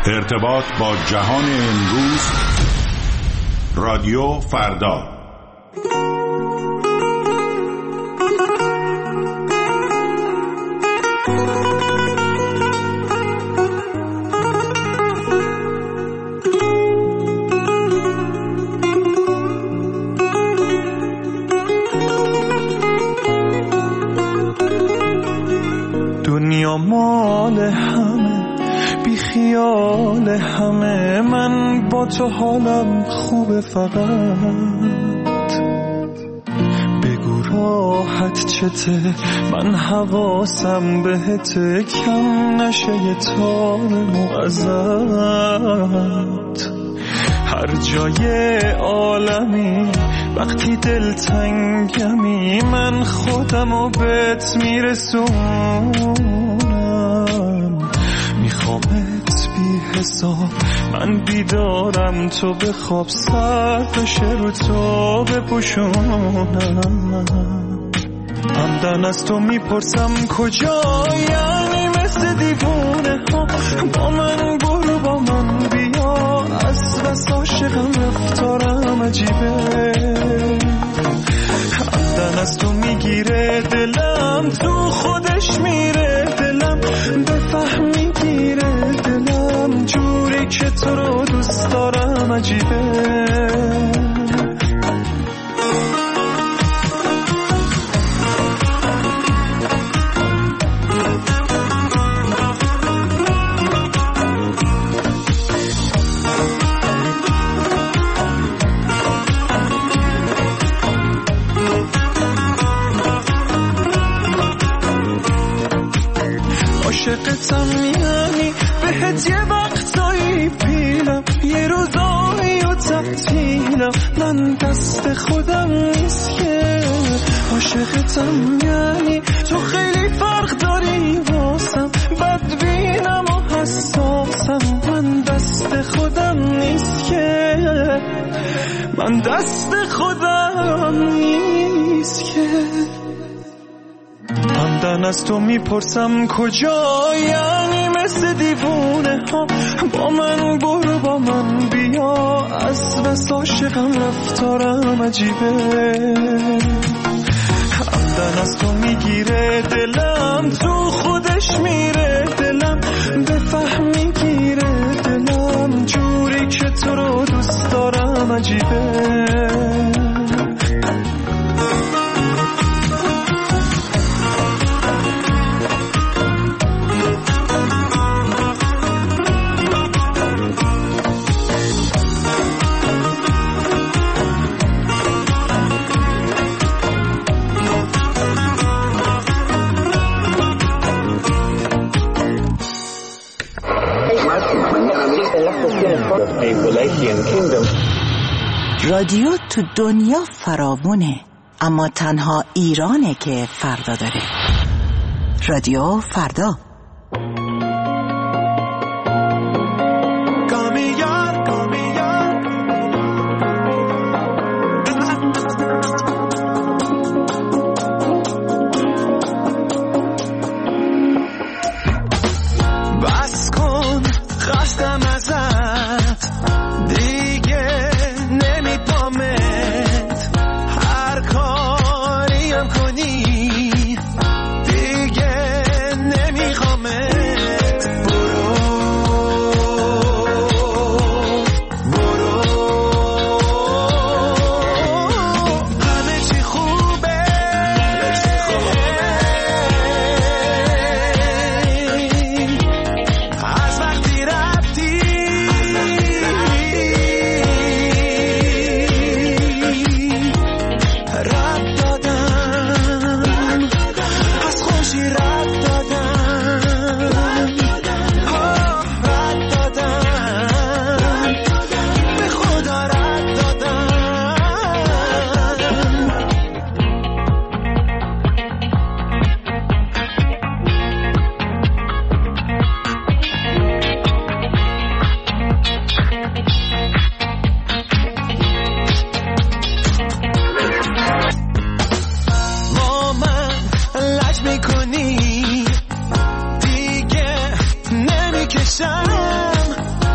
ارتباط با جهان امروز. رادیو فردا. دنیا مال همه، بی خیال همه، من با تو حالم خوبه، فقط بگو راحت چته، من حواسم بهته، کم نشه یه تار ازت. هر جای عالمی وقتی دلتنگمی، من خودمو بهت میرسونم، میخوامت بی حساب، من بیدارم تو بخواب، سر بشه رو تو بپوشونم. همدن از تو میپرسم کجا، یعنی مثل دیوونه ها با من برو، با من بیا، از بس عاشقم رفتارم عجیبه. همدن از تو میگیره دلم، تو خودش میره دلم، بفهمی گیره دلم، جوری که تو رو دوست دارم عجیبه. عاشقتم یعنی بهت یه وقتایی پیلم، یه روزایی و تعطیلم، من دست خودم نیست که. عاشقتم یعنی تو خیلی فرق داری واسم، بدبینم و حساسم، من دست خودم نیست که، من دست خودم نیست که. همدن از تو میپرسم کجا، یعنی مثل دیوونه ها با من برو، با من بیا، از بس عاشقم رفتارم عجیبه. همدن از تو میگیره دلم، تو خودش میره دلم، بفهمی گیره دلم، جوری که تو رو دوست دارم عجیبه. رادیو تو دنیا فراوونه، اما تنها ایرانه که فردا داره. رادیو فردا. بس کن خستم ازت، دیگه نمیپامت، هر کاریم کنی دیگه نمیخوامت. برو برو، همه چی خوبه، از وقتی رفتی رد دادم، از خوشی رد دادم، رد دادم، به خدا رد دادم. با من لج میکنی دیگه نمیکشم،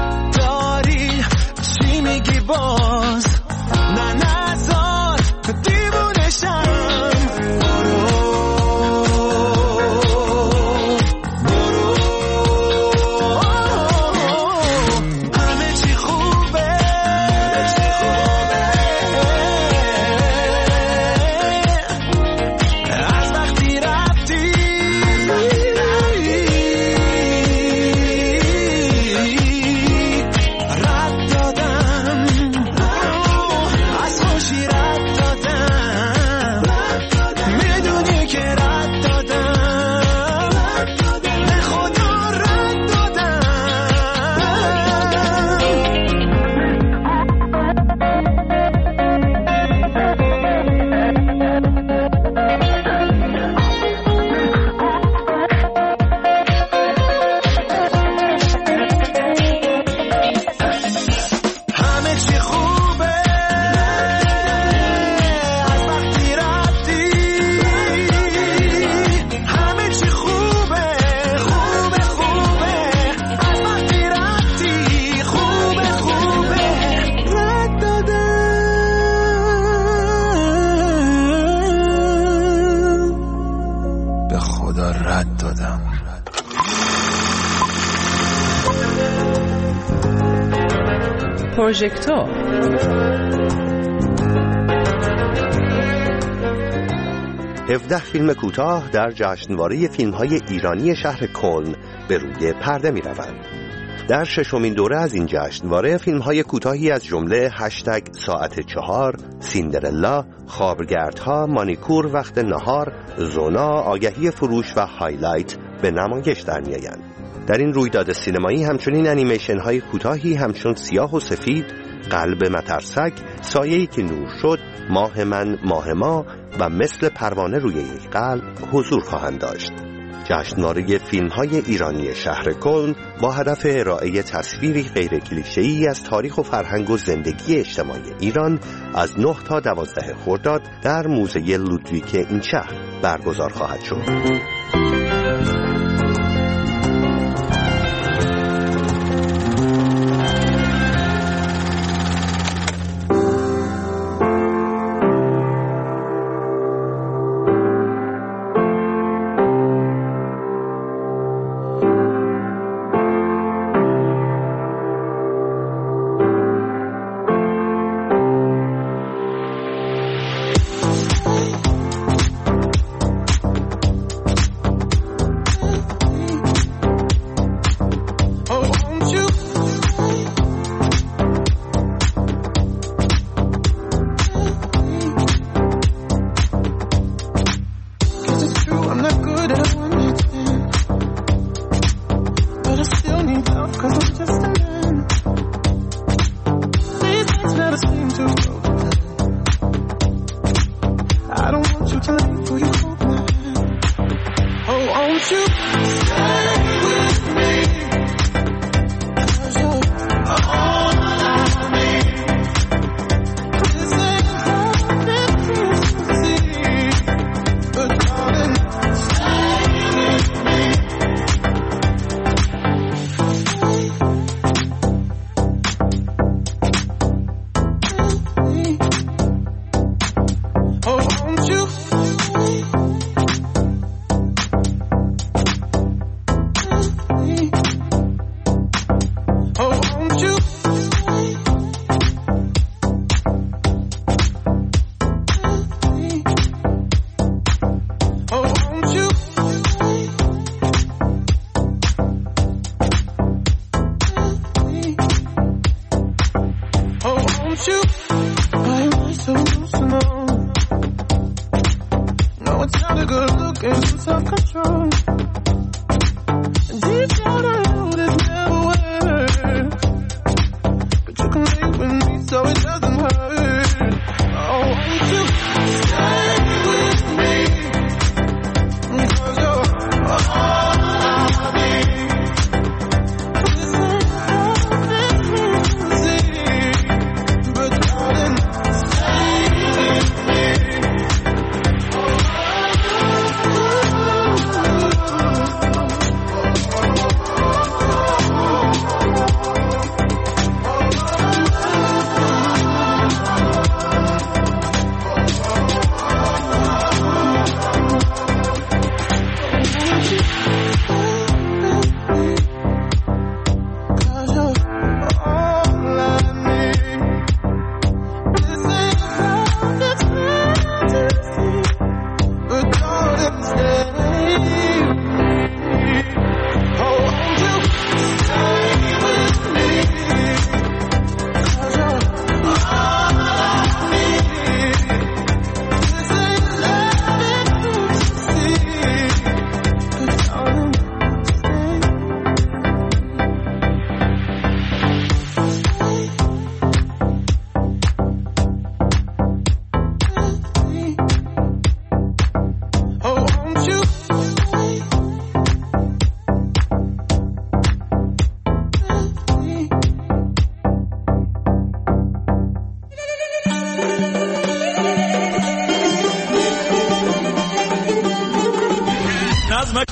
باز نه نزار دیوونشم همه چی خوبه از وقتی رفتی رد دادم از خوشی رد دادم میدونی که رد دادم به خدا رد دادم همه چی خوبه از وقتی رفتی همه چی خوبه خوبه خوبه از وقتی رفتی خوبه خوبه رد دادم به خدا رد دادم پروژکتور 17 فیلم کوتاه در جشنواره فیلم‌های ایرانی شهر کلن به روی پرده می‌روند. در ششمین دوره از این جشنواره فیلم‌های کوتاهی از جمله ساعت 4، سیندرلا، خوابگردها، مانیکور وقت نهار، زونا، آگهی فروش و هایلایت به نمایش در می‌آیند. در این رویداد سینمایی همچنین انیمیشن های کوتاهی همچون سیاه و سفید، قلب مترسک، سایه‌ای که نور شد، ماه من ماه ما و مثل پروانه روی یک قلب حضور خواهند داشت. جشنواره فیلم‌های ایرانی شهر کلن با هدف ارائه تصویری غیر کلیشه‌ای از تاریخ و فرهنگ و زندگی اجتماعی ایران از 9 تا 12 خرداد در موزه لودویک این شهر برگزار خواهد شد.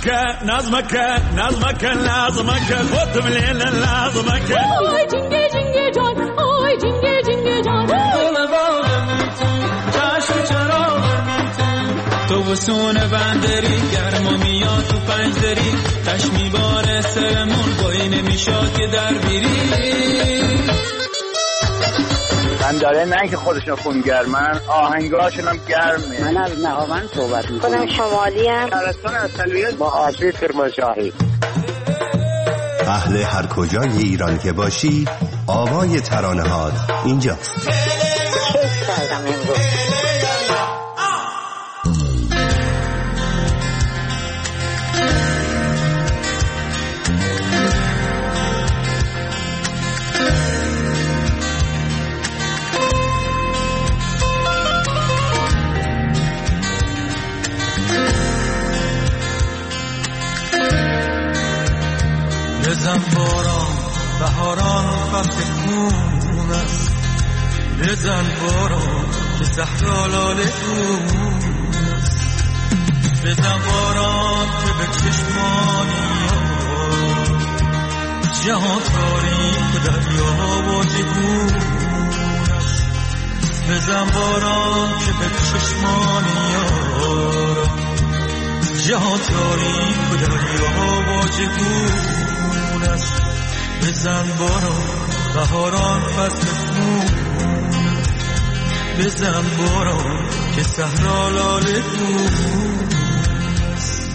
نظمك خودم لیل نظمک آی جنگه جنگه جان آی جنگه جنگه جان چشم چراغ تو بسونه بندری گرما میاد تو پنجدری چشمی باره سرمون بایی نمیشاد که در بیری من داره نه که خودشون خونگرمن آهنگاشون هم گرمه. من از نهاوند صحبت میکنم. خودم شمالی ام. شهرستان اصلیت با آبی کرمانشاهی. اهل هر کجای ایران که باشی آوای ترانه هات اینجاست. کیف کردم امروز. بزن باران بهاران فصل خون است بزن باران که صحرا لاله خون است بزن باران که به چشمانی جهان تاریک دریا و جهون است بزن باران که به چشمانی جهان تاریک و دریا و جهون است بزن باران بهاران فصل خون بزن باران که صحرا لاله خون است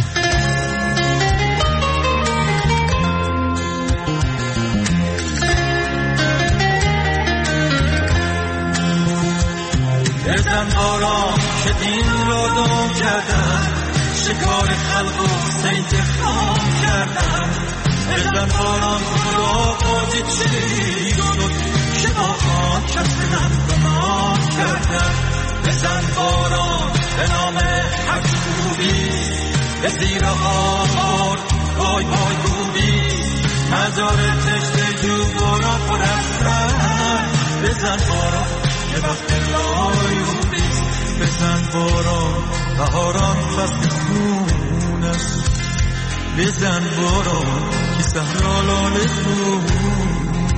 بزن باران که دین را دام کردن شکار خلق و سید خام کردن بزن باران خدا بازی چی شد که با خان کسیدن گمان کردن بزن باران به نام حق خوبی به زیر آوار وای وای خوبی مزار تشت جو باران پر از سر بزن باران که وقت لایوبی بزن باران بهاران فصل خون است بزن باران که صحرا لاله خون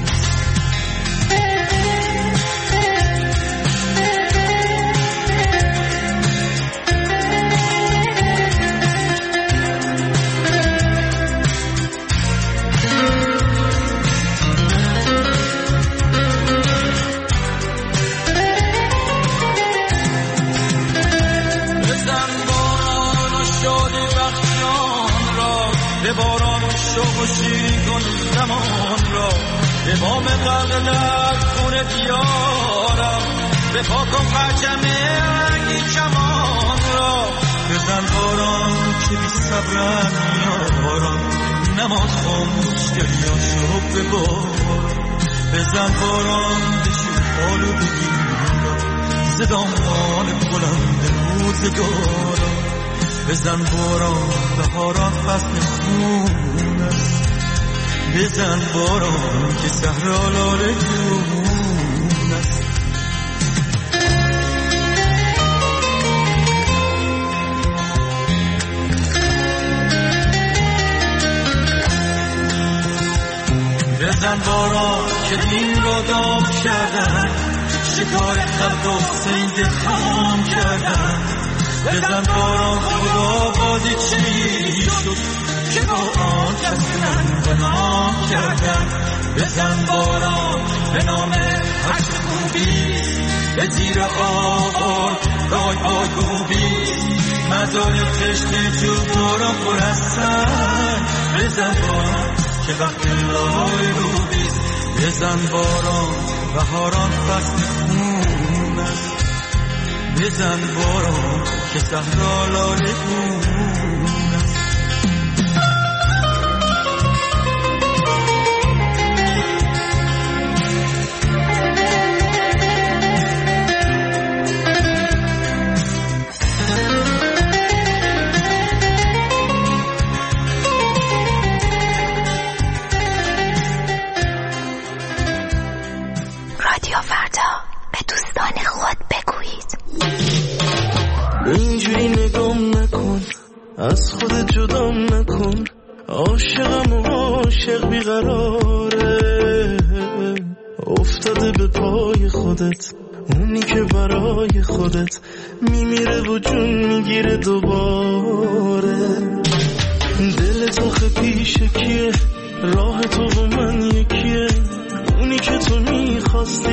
به باران شوق و شیرین کن زمان را به بام قلب در خون دیارم به پاک و پرچم رنگی کمان را بزن باران که بی صبرن یارم نماز خاموش گریاشو به باران بزن باران بشو حالو بگیرم زدامان بلند روزگارم بزن باران بهاران فصل خون است بزن باران که صحرا لاله خون است بزن باران که دین را دام کردن شکار خلق و سید خام کردن بزن باران خدا بازی چی شد که با آن کسیدن به نام کردن بزن باران به نام حق خوبی به زیر آوار رای پای خوبی مزار تشت جو باران پر از سر بزن باران که وقت لای روبیست بزن باران بهاران فصل خون است بزن باران که صحرا لاله خون است رادیو فردا به دوستان خود بگویید اینجوری نگام نکن از خودت جدام نکن، عاشقم و عاشق بیقراره، افتاده به پای خودت، اونی که برای خودت میمیره و جون میگیره دوباره. دل تو پیش کیه، راه تو و من یکیه، اونی که تو میخواستی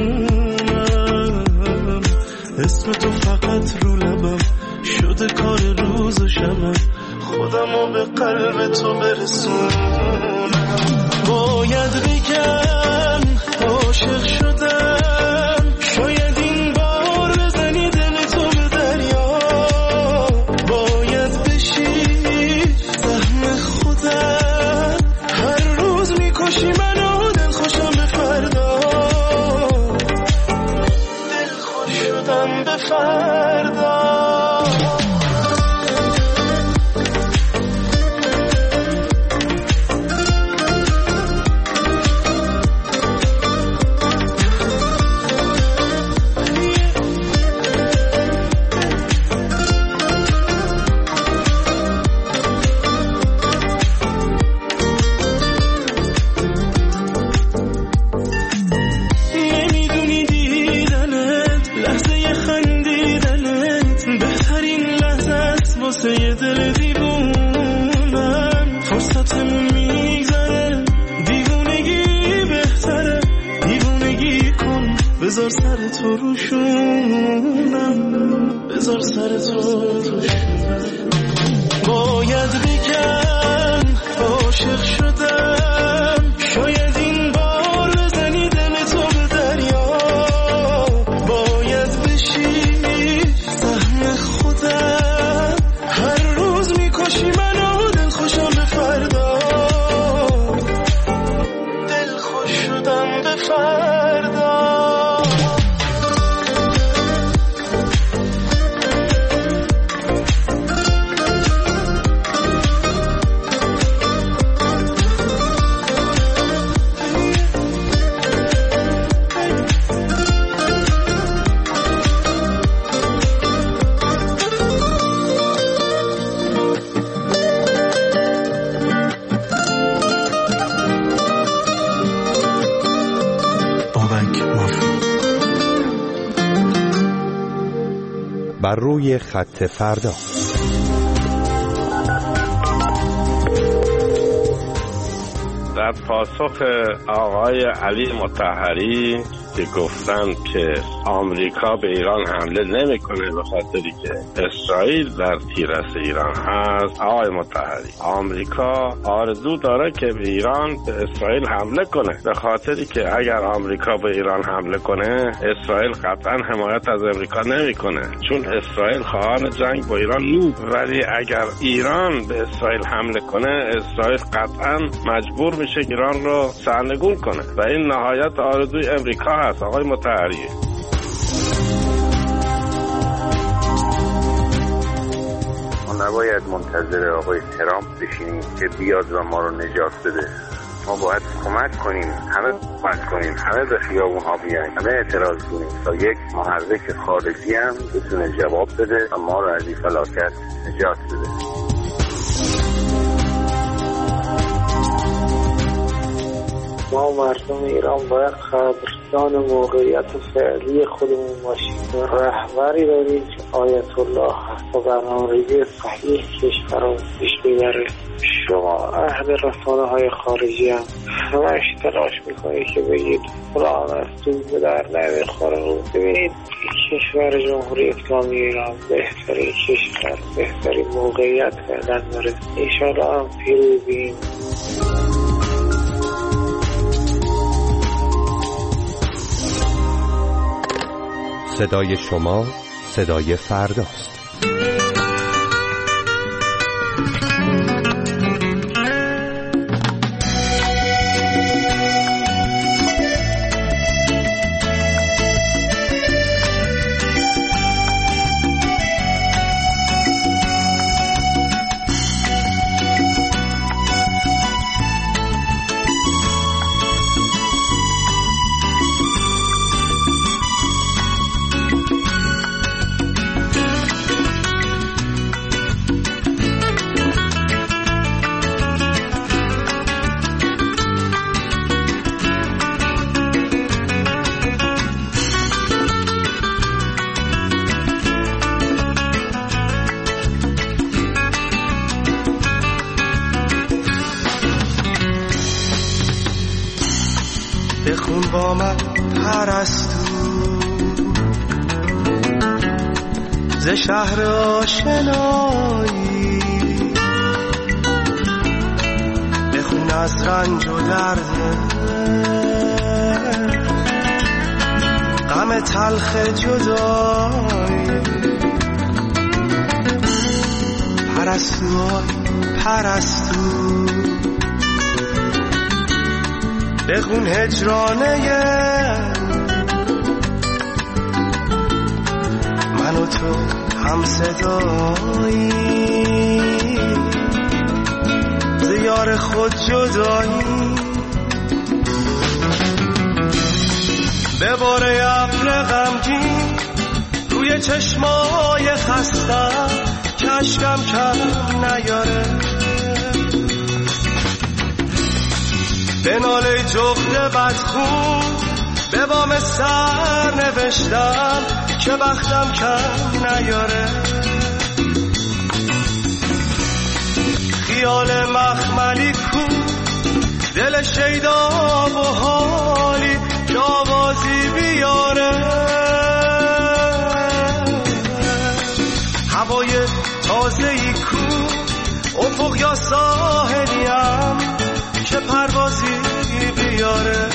همونم، اسم تو فقط رو لبم شده کار روز و شبم، خودمو به قلب تو برسونم. باید بگم عاشق شدم، شاید این بار بزنی دل تو به دریا، باید بشی سهم خودم، هر روز میکشی منو دل خوشم به فردا، دل خوش شدم به فردا. یه دل دیوونم، فرصتمون میگذره، دیوونگی بهتره، دیوونگی کن، بذار سر تو روشونم، بذار سر تو روشونم. باید بگم عاشق شدم، شاید این بار بزنی دل تو به دریا، باید بشی سهم خودم، هر روز میکشی منو دل خوشم به فردا، دل خوش شدم به فردا. بر روی خط فردا. در پاسخ آقای علی مطهری که گفتن که آمریکا به ایران حمله نمیکنه به خاطری که اسرائیل در تیررس ایران هست، آقای مطهری، آمریکا آرزو داره که به ایران به اسرائیل حمله کنه، به خاطری که اگر آمریکا به ایران حمله کنه اسرائیل قطعا حمایت از آمریکا نمیکنه، چون اسرائیل خواهان جنگ با ایران نیست، ولی اگر ایران به اسرائیل حمله کنه اسرائیل قطعا مجبور میشه ایران رو سرنگون کنه و این نهایت آرزوی امریکا هست. آقای مطهری، ما نباید منتظر آقای ترامپ بشینیم که بیاد و ما رو نجات بده، ما باید کمک کنیم، همه کمک کنیم، همه به خیابون ها بیاین، همه اعتراض کنیم تا یک محرک خارجی هم بتونه جواب بده و ما رو از این فلاکت نجات بده. ما مردم ایران باید خبرسان موقعیت فعلی خودمون باشیم. رهبری داریم که آیت الله هست و برنامه‌ریزی صحیح کشور رو پیش ببره. شما اهل رسانه های خارجی هم همش تلاش میکنید که بگید قرآن از تو به در نمیخوره. ببینید کشور جمهوری اسلامی ایران بهترین کشور، بهترین موقعیت فعلا داره. انشاءالله هم پیروزیم. صدای شما صدای فرداست. بخون با من پرستو ز شهر آشنایی، بخون از رنج و درد غم تلخ جدایی. پرستو پرستو بخون هجرانه من و تو هم صدایی، ز یار خود جدایی. به باره ابر غمگین روی چشمای خستم که اشکم کم نیاره، به ناله جغد بدخون به بام سر نوشتم که بختم کم نیاره. خیال مخملی کو دل شیدا و حالی که آوازی بیاره، هوای تازه‌ای کو افق یا ساحلیم که پروازی بیاره.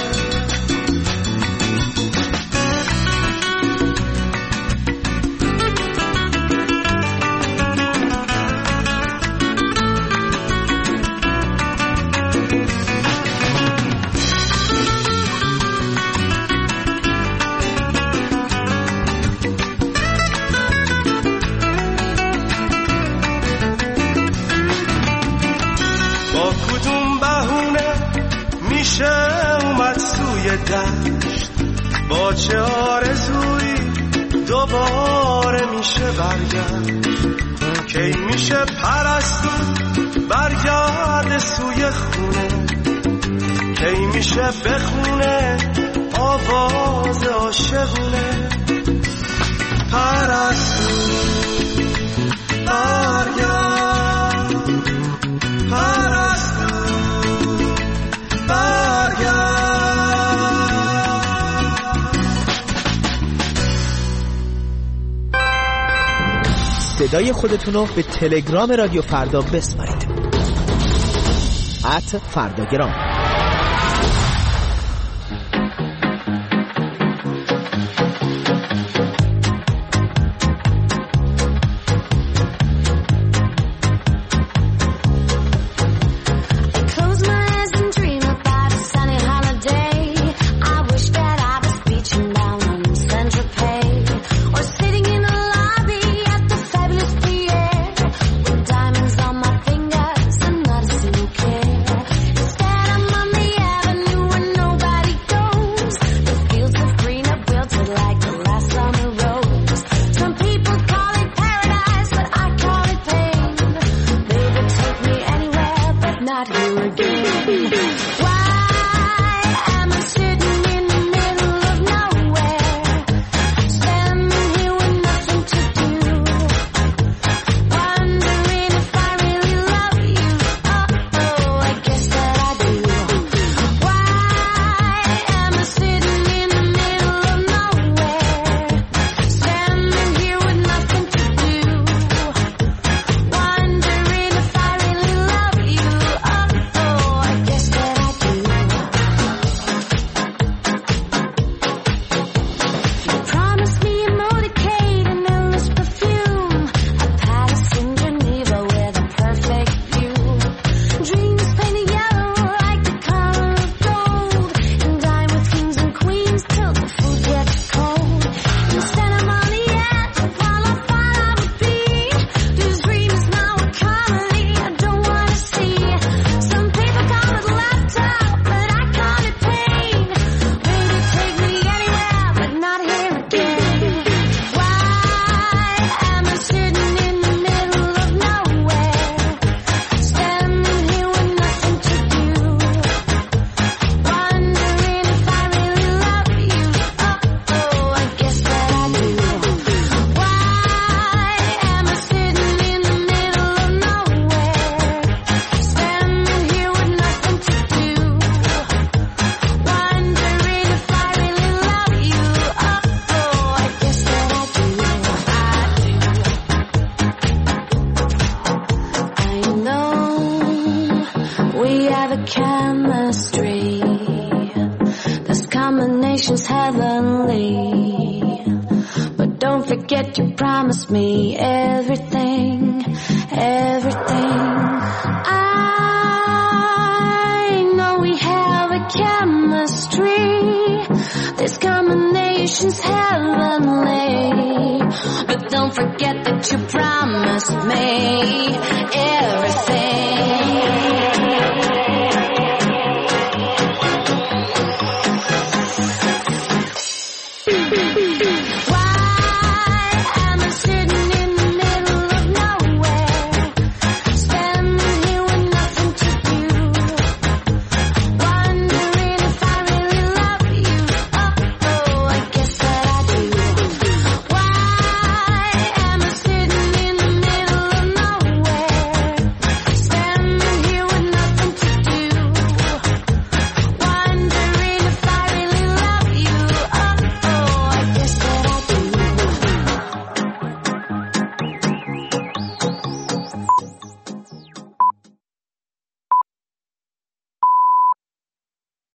دشت با چه آرزویی دوباره میشه برگشت، کی میشه پرستو برگرد سوی خونه، کی میشه بخونه آواز عاشقونه. پرستو برگرد، پرستو برگرد. صدای خودتون رو به تلگرام رادیو فردا بسپارید. @فرداگرام. Instead I'm combination's heavenly. But don't forget you promised me everything, everything. I know we have a chemistry. This combination's heavenly. But don't forget that you promised me.